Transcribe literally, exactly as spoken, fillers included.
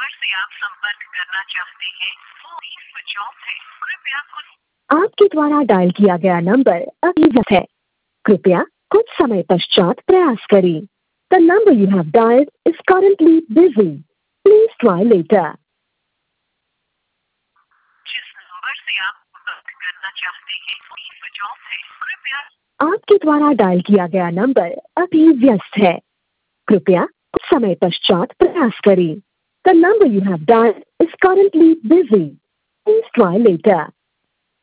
Number से आप संपर्क करना चाहते हैं वो स्विच ऑफ है। कृपया कुछ आपके द्वारा डायल किया गया नंबर अभी व्यस्त है। कृपया कुछ समय पश्चात प्रयास करें। The number you have dialed is currently busy. Please try later. जिस नंबर से आप संपर्क करना चाहते हैं वो स्विच ऑफ है। कृपया आपके द्वारा डायल किया गया नंबर अभी व्यस्त है। कृपया कुछ समय पश्चात प्रयास करें। The number you have dialed is currently busy. Please try later.